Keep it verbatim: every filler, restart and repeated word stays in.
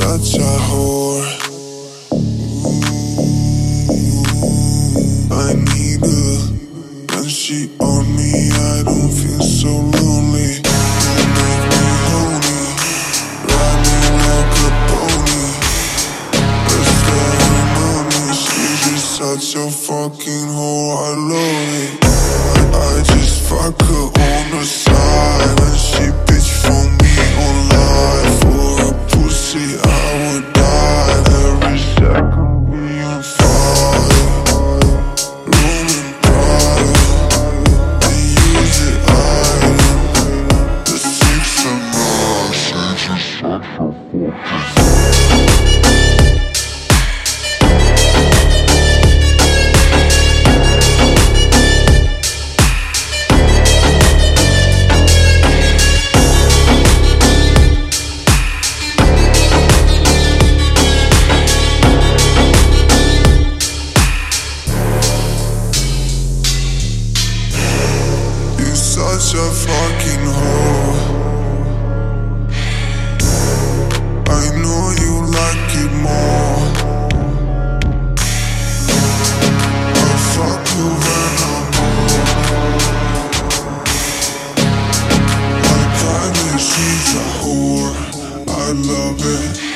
such a whore. Ooh, I need her. When she on me, I don't feel so lonely. You make me horny, ride me like a pony. That's that money. She's just such a fucking whore. I love it. I just fuck her on the side, and she bitch for me online. For a pussy, I would die. Every second we on fire. Roman pride, they use it island. The six and nine, she just such a fucking such a fucking hoe. I know you like it more. I fuck you when I'm bored. My private, she's a whore. I love it.